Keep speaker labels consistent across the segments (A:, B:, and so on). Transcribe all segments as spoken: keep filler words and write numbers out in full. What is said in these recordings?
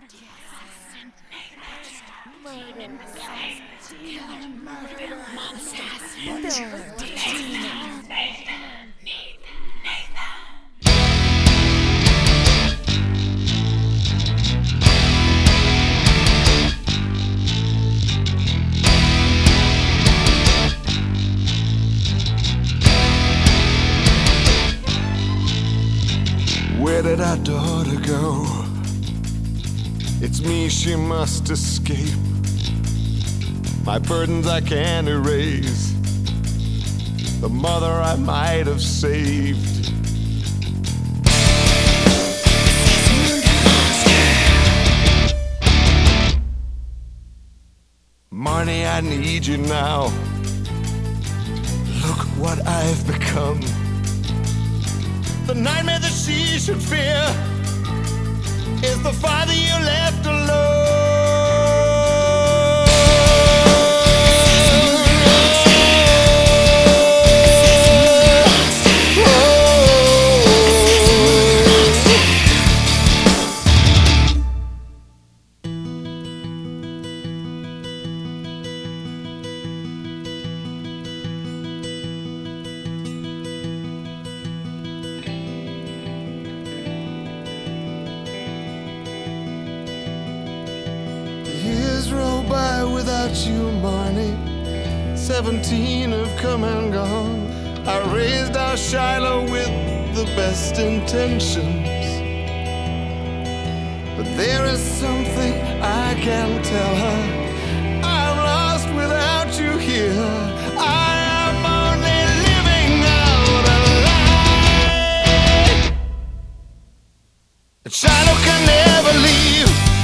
A: Where did our daughter go? It's me she must escape. My burdens I can't erase. The mother I might have saved. Marnie, I need you now. Look what I've become. The nightmare that she should fear is the father you left alone. Years roll by without you, Marnie. Seventeen have come and gone. I raised our Shiloh with the best intentions, but there is something I can't tell her. I'm lost without you here. I am only living out a lie. And Shiloh can never leave.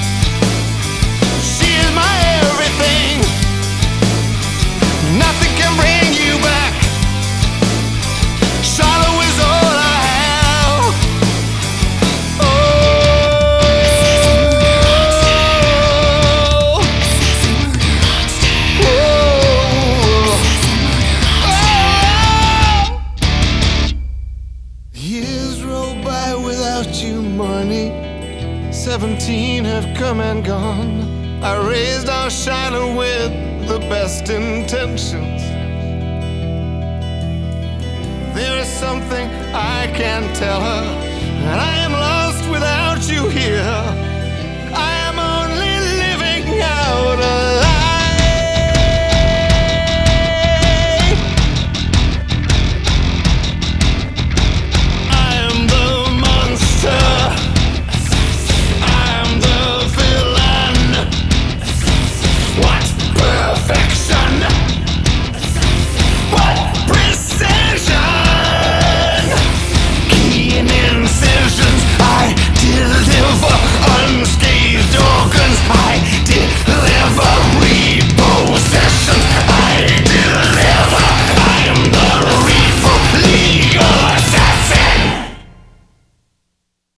A: Years roll by without you, Marnie. Seventeen have come and gone. I raised our Shiloh with the best intentions. There is something I can't tell her, and I am